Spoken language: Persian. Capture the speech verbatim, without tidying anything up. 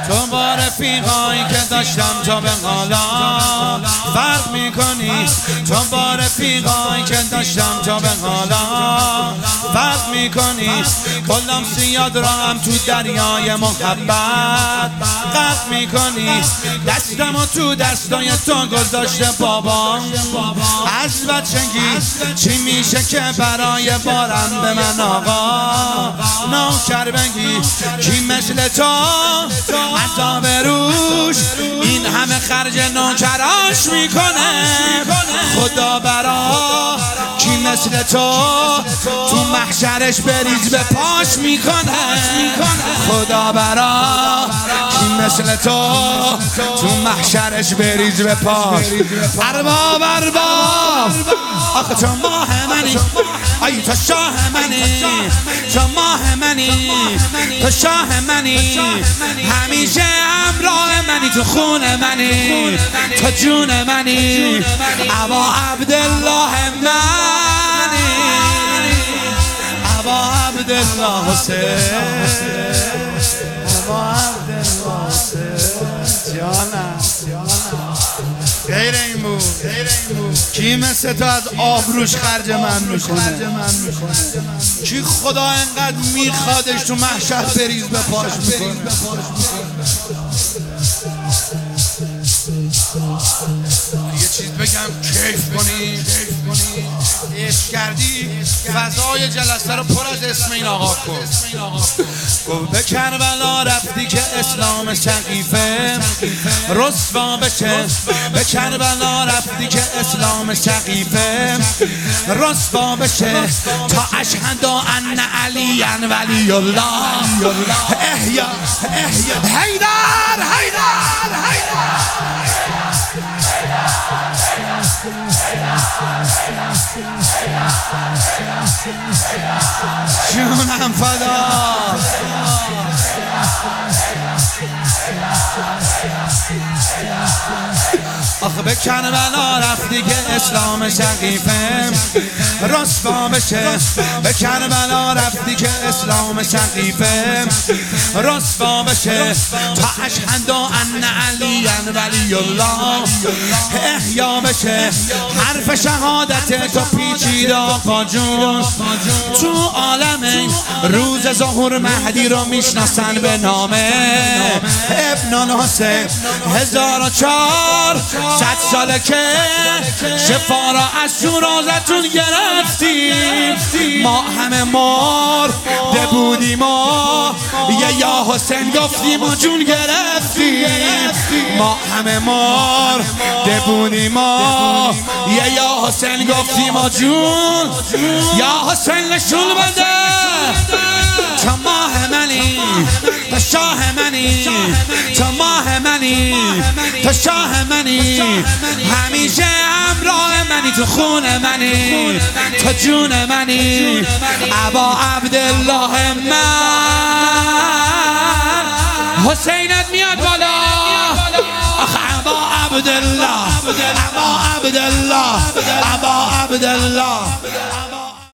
تو با رفیقایی که داشتم تا به حالا فرق میکنی. تو با رفیقایی که داشتم تا به حالا فرق میکنی. کلم سیاد را هم تو دریای محبت غرق میکنی. دستم و تو دستای تو گذاشته بابا از بچگی. چی میشه که برای بارم به من آقا نوکر بگی؟ کی مثل تو عذاب روش این همه خرج نوکراش میکنه؟ خدا برا کی مثل تو تو محشرش بریز به پاش میکنه؟ خدا برا کی مثل تو تو محشرش بریز به پاش. ارباب ارباب آخه تو ماه منی، ای تو شاه منی، تو ماه منی، تو شاه منی، همیشه همراه منی، تو خون منی، تو جون منی، ابا عبدالله منی، ابا عبدالله حسین، ابا عبدالله حسین جانم. غیر این بود کی مثل تو از آبروش خرج من میکنه؟ کی خدا انقدر میخوادش تو محشر بریز به پاش میکنه؟ یه چیز بگم کیف کنی، عشق کردی فضای جلسه رو پر از اسم این آقا کن. گفت به کربلا رفتی که اسلام سقیفه رسوا بشه. به کربلا رفتی که اسلام سقیفه رسوا بشه. تا اشهد ان علی ولی الله احیا احیا حیدر حیدر حیدر جونم فدا. آخه به کربلا رفتی که اسلام سقیفه رسوا بشه. به کربلا رفتی که اسلام سقیفه رسوا بشه. تا اشهد ان علی ولی الله احیا بشه. حرف شهادت تو پیچیده آقا جون تو عالم. روز ظهور مهدی رو میشناسن به نام ابن الحسین. هزار و چهار صد ساله که شفا را از شورازتون گرفتیم. ما همه مرده بودیم و یه یا حسین گفتیم و جون گرفتیم. ما همه مرده بودیم و یه یا حسین گفتیم و جون. یا حسین نشون بده تو ماه منی، تو شاه منی، تو ماه منی، تو شاه منی، همیشه همراه منی، تو خون منی، تو جون منی، ابا عبدالله من. حسینت میاد بالا آخه ابا عبدالله، ابا عبدالله، ابا عبدالله.